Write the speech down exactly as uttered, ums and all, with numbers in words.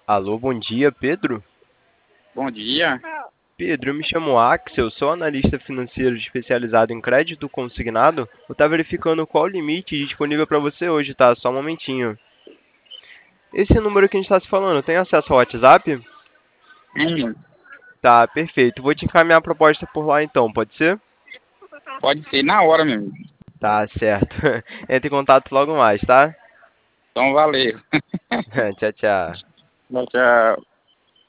Alô, bom dia, Pedro? Bom dia. Pedro, eu me chamo Axel, sou analista financeiro especializado em crédito consignado. Eu estava verificando qual o limite disponível para você hoje, tá? Só um momentinho. Esse número que a gente está se falando, tem acesso ao WhatsApp? Hum, Tá, perfeito. Vou te encaminhar a proposta por lá então, pode ser? pode ser na hora, meu amigo. Tá, certo. Entre em contato logo mais, tá? Então, valeu. Tchau, tchau. Tchau, tchau.